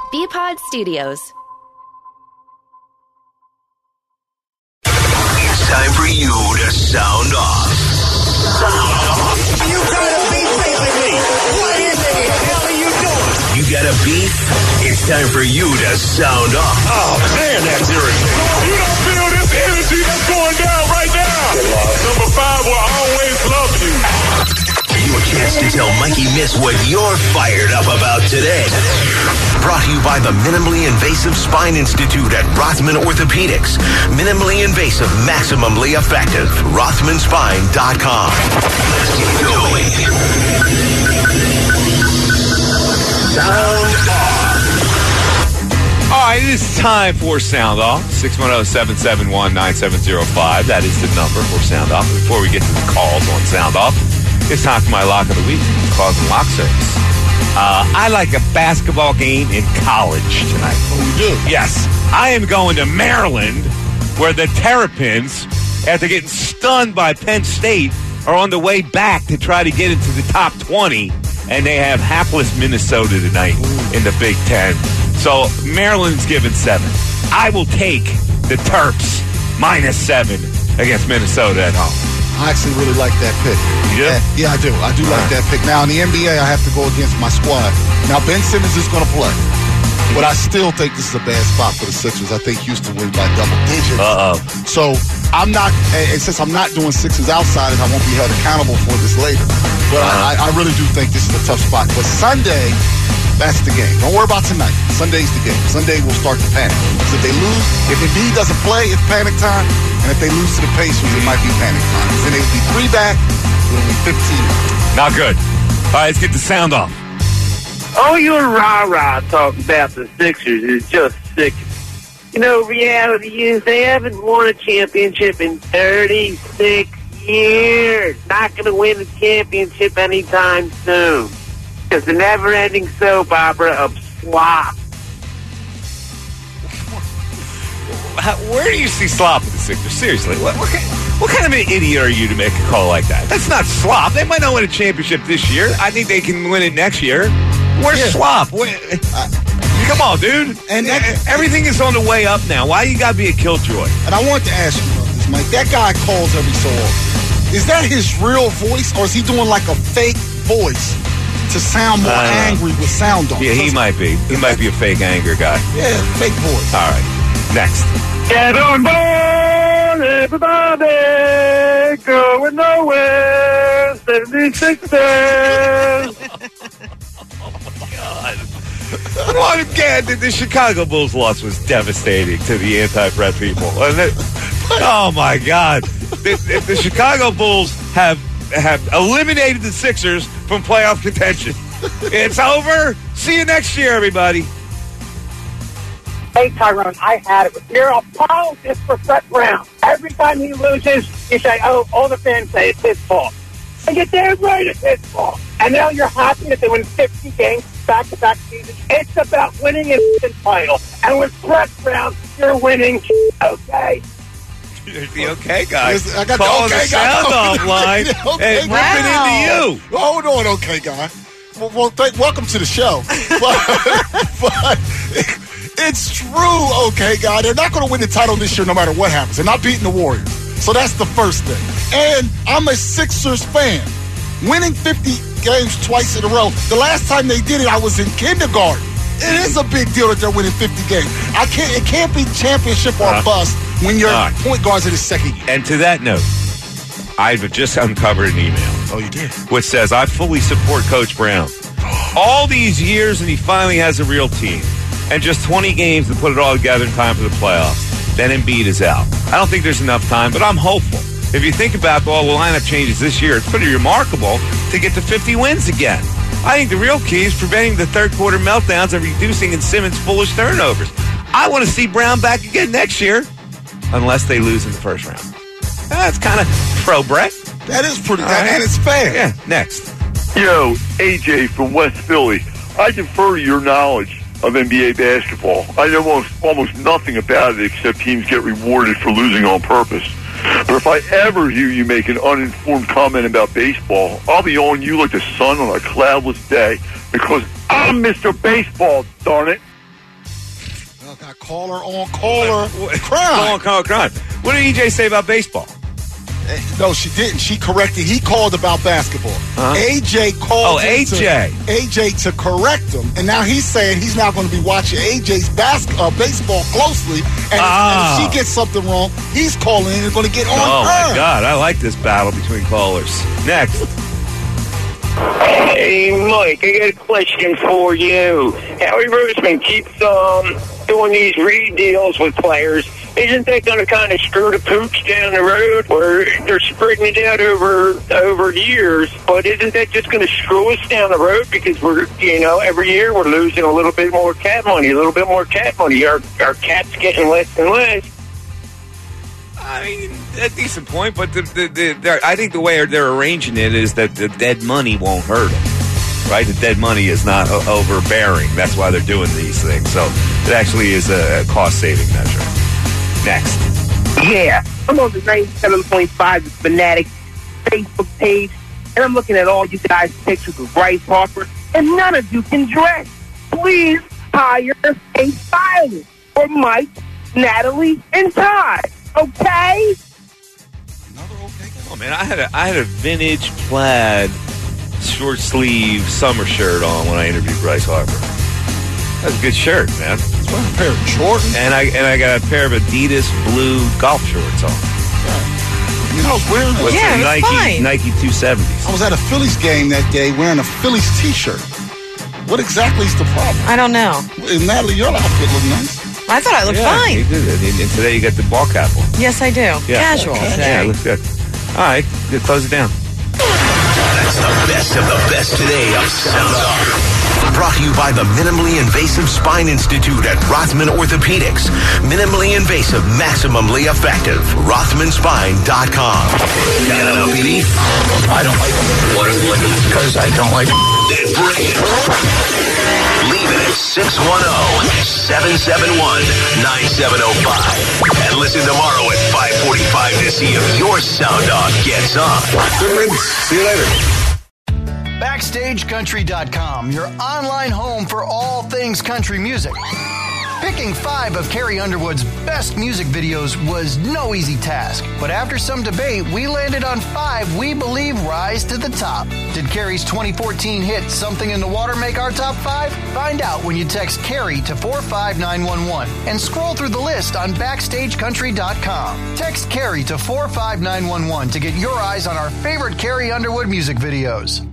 BPod Studios. It's time for you to sound off. You gotta be facing me. What in the hell are you doing? You got a beef? It's time for you to sound off. Oh, man, that's irritating. You don't feel this energy that's going down right now. Number 5 will always love you. Your chance to tell Mikey Miss what you're fired up about today. Brought to you by the Minimally Invasive Spine Institute at Rothman Orthopedics. Minimally invasive, maximally effective. RothmanSpine.com. Let's get going. Sound off. All right, it is time for Sound Off. 610-771-9705. That is the number for Sound Off. Before we get to the calls on Sound Off, it's time for my lock of the week. Calls and lock service. I like a basketball game in college tonight. Oh, you do? Yes. I am going to Maryland, where the Terrapins, after getting stunned by Penn State, are on the way back to try to get into the top 20, and they have hapless Minnesota tonight in the Big Ten. So Maryland's given 7. I will take the Terps -7 against Minnesota at home. I actually really like that pick. Yeah? Yeah, I do. I do like that pick. Now, in the NBA, I have to go against my squad. Now, Ben Simmons is going to play. But I still think this is a bad spot for the Sixers. I think Houston wins by double digits. Uh-oh. So, I'm not, and since I'm not doing Sixers outsiders, I won't be held accountable for this later. But I really do think this is a tough spot. But Sunday, that's the game. Don't worry about tonight. Sunday's the game. Sunday we'll start to panic. Because if they lose, if Embiid doesn't play, it's panic time. And if they lose to the Pacers, it might be panic time. Then they would be 3 back, it'll be 15. Not good. All right, let's get the sound off. All your rah-rah talk about the Sixers is just sick. You know, reality is they haven't won a championship in 36 years. Not going to win a championship anytime soon. It's a never-ending soap opera of slop. Where do you see slop with the Sixers? Seriously, what kind of an idiot are you to make a call like that? That's not slop. They might not win a championship this year. I think they can win it next year. Where's slop? Come on, dude. And everything is on the way up now. Why you got to be a killjoy? And I want to ask you about this, Mike. That guy calls every so often. Is that his real voice, or is he doing like a fake voice to sound more angry with sound on? Yeah, he might be. He might be a fake anger guy. Yeah, fake voice. All right. Next. Get on board, everybody, going nowhere, 76ers. Well, again, the Chicago Bulls loss was devastating to the anti-Brett people. Oh, my God. The Chicago Bulls have eliminated the Sixers from playoff contention. It's over. See you next year, everybody. Hey, Tyrone, I had it. You're a apologist for Brett Brown. Every time he loses, you say, oh, all the fans say it's his fault. And you're damn right it's his fault. And now you're happy that they win 50 games back-to-back seasons. It's about winning a title. And with Brett Brown, you're winning, okay? You're the okay guy. I got calling the okay the guy. sound off line Okay, and ripping into you. Hold on, okay guy. Well, welcome to the show. But it's true, okay, guy. They're not going to win the title this year no matter what happens. They're not beating the Warriors. So that's the first thing. And I'm a Sixers fan. Winning 50 games twice in a row. The last time they did it, I was in kindergarten. It is a big deal that they're winning 50 games. It can't be championship or bust when your point guards in the second year. And to that note, I've just uncovered an email. Oh, you did? Which says, I fully support Coach Brown. All these years, and he finally has a real team. And just 20 games to put it all together in time for the playoffs. Then Embiid is out. I don't think there's enough time, but I'm hopeful. If you think about all the lineup changes this year, it's pretty remarkable to get to 50 wins again. I think the real key is preventing the third-quarter meltdowns and reducing in Simmons' foolish turnovers. I want to see Brown back again next year, unless they lose in the first round. That's kind of pro-Brett. That is pretty, and it's fair. Yeah, next. Yo, AJ from West Philly. I defer to your knowledge of NBA basketball. I know almost nothing about it except teams get rewarded for losing on purpose. But if I ever hear you make an uninformed comment about baseball, I'll be on you like the sun on a cloudless day because I'm Mr. Baseball, darn it. Got caller on caller crime. Caller crime. What did EJ say about baseball? No, she didn't. She corrected. He called about basketball. AJ called AJ to correct him, and now he's saying he's not going to be watching AJ's baseball closely. And if she gets something wrong, he's calling and going to get on her. Oh my God, I like this battle between callers. Next. Hey, Mike, I got a question for you. Howie Roseman keeps doing these re-deals with players. Isn't that going to kind of screw the pooch down the road where they're spreading it out over years? But isn't that just going to screw us down the road because we're, every year we're losing a little bit more cap money, Our cap's getting less and less. I mean, a decent point, but I think the way they're arranging it is that the dead money won't hurt them, right? The dead money is not overbearing. That's why they're doing these things. So it actually is a cost-saving measure. Next. Yeah, I'm on the 97.5 Fanatic Facebook page, and I'm looking at all you guys' pictures of Bryce Harper, and none of you can dress. Please hire a stylist for Mike, Natalie, and Todd. Okay? Oh man, I had a vintage plaid short sleeve summer shirt on when I interviewed Bryce Harper. That's a good shirt, man. It's a pair of Jordans. And I got a pair of Adidas blue golf shorts on. You know, I was wearing Nike 270s. I was at a Phillies game that day wearing a Phillies t-shirt. What exactly is the problem? I don't know. Natalie, your outfit looked nice. I thought I looked fine. You did it. And today you got the ball cap on. Yes, I do. Yeah. Casual today. Yeah, looks good. All right, good. Close it down. That's the best of the best today of Sound Off. Brought to you by the Minimally Invasive Spine Institute at Rothman Orthopedics. Minimally invasive, maximally effective. RothmanSpine.com. Got an LPD? I don't like them. What is it? Because I don't like them. Then bring it. Leave it at 610-771-9705. And listen tomorrow at 5:45 to see if your sound off gets on. See you later. BackstageCountry.com, your online home for all things country music. Picking 5 of Carrie Underwood's best music videos was no easy task, but after some debate, we landed on 5 we believe rise to the top. Did Carrie's 2014 hit Something in the Water make our top 5? Find out when you text Carrie to 45911 and scroll through the list on BackstageCountry.com. Text Carrie to 45911 to get your eyes on our favorite Carrie Underwood music videos.